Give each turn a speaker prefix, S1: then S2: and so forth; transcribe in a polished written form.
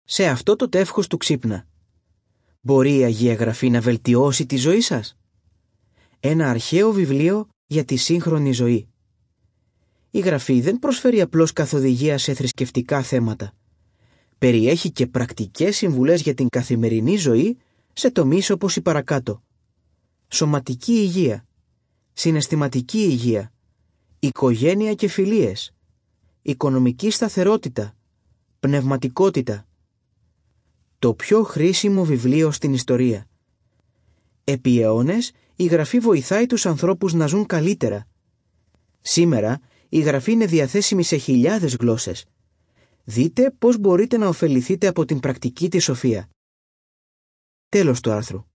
S1: Σε αυτό το τεύχος του ξύπνα. Μπορεί η Αγία Γραφή να βελτιώσει τη ζωή σας? Ένα αρχαίο βιβλίο για τη σύγχρονη ζωή. Η Γραφή δεν προσφέρει απλώς καθοδηγία σε θρησκευτικά θέματα. Περιέχει και πρακτικές συμβουλές για την καθημερινή ζωή σε τομείς όπως οι παρακάτω: σωματική υγεία, συναισθηματική υγεία, οικογένεια και φιλίες, οικονομική σταθερότητα, πνευματικότητα. Το πιο χρήσιμο βιβλίο στην ιστορία. Επί αιώνες, η Γραφή βοηθάει τους ανθρώπους να ζουν καλύτερα. Σήμερα, η Γραφή είναι διαθέσιμη σε χιλιάδες γλώσσες. Δείτε πώς μπορείτε να ωφεληθείτε από την πρακτική της σοφία. Τέλος του άρθρου.